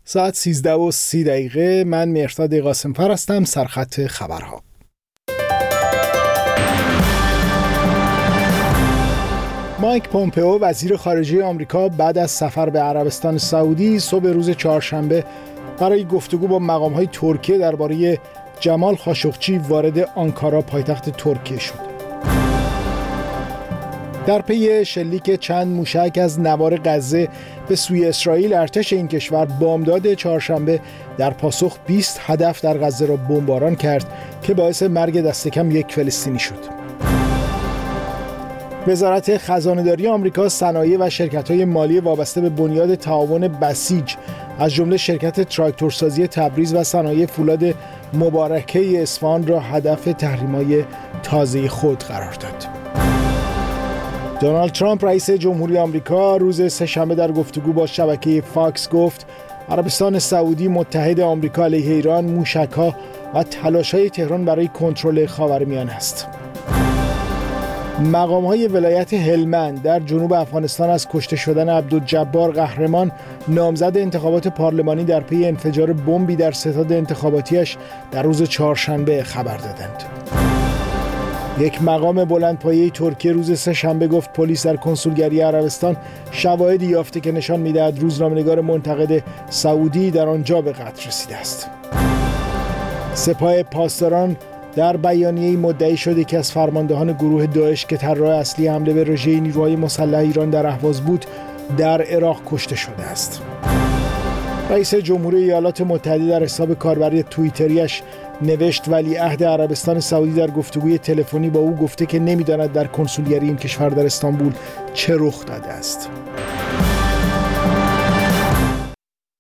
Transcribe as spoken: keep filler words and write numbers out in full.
ساعت سیزده و سی دقیقه. من مهرداد قاسم‌فر هستم. سرخط خبرها. مایک پومپئو وزیر خارجه آمریکا بعد از سفر به عربستان سعودی صبح روز چهارشنبه برای گفتگو با مقام‌های ترکیه درباره جمال خاشقچی وارد آنکارا پایتخت ترکیه شد. در پی شلیک چند موشک از نوار غزه به سوی اسرائیل، ارتش این کشور بامداد چهارشنبه در پاسخ بیست هدف در غزه را بمباران کرد که باعث مرگ دست کم یک فلسطینی شد. وزارت خزانه‌داری آمریکا صنایع و شرکت‌های مالی وابسته به بنیاد تعاون بسیج از جمله شرکت تراکتورسازی تبریز و صنایع فولاد مبارکه اصفهان را هدف تحریم‌های تازه خود قرار داد. دونالد ترامپ رئیس جمهوری آمریکا روز سه‌شنبه در گفتگو با شبکه فاکس گفت عربستان سعودی متحد آمریکا علیه ایران، موشک‌ها و تلاش‌های تهران برای کنترل خاورمیانه است. مقام‌های ولایت هلمند در جنوب افغانستان از کشته شدن عبدالجبار قهرمان، نامزد انتخابات پارلمانی، در پی انفجار بمبی در ستاد انتخاباتیش در روز چهارشنبه خبر دادند. یک مقام بلندپایه ترکیه روز سه‌شنبه گفت پلیس در کنسولگری عربستان شواهدی یافته که نشان می‌دهد روزنامه‌نگار منتقد سعودی در آنجا به قتل رسیده است. سپاه پاسداران در بیانیه‌ای مدعی شده که از فرماندهان گروه داعش که طراح اصلی حمله به رژه نیروهای مسلح ایران در اهواز بود، در عراق کشته شده است. رئیس جمهوری ایالات متحده در حساب کاربری توییتریش نوشت ولیعهد عربستان سعودی در گفتگوی تلفنی با او گفته که نمی‌داند در کنسولگری این کشور در استانبول چه رخ داده است.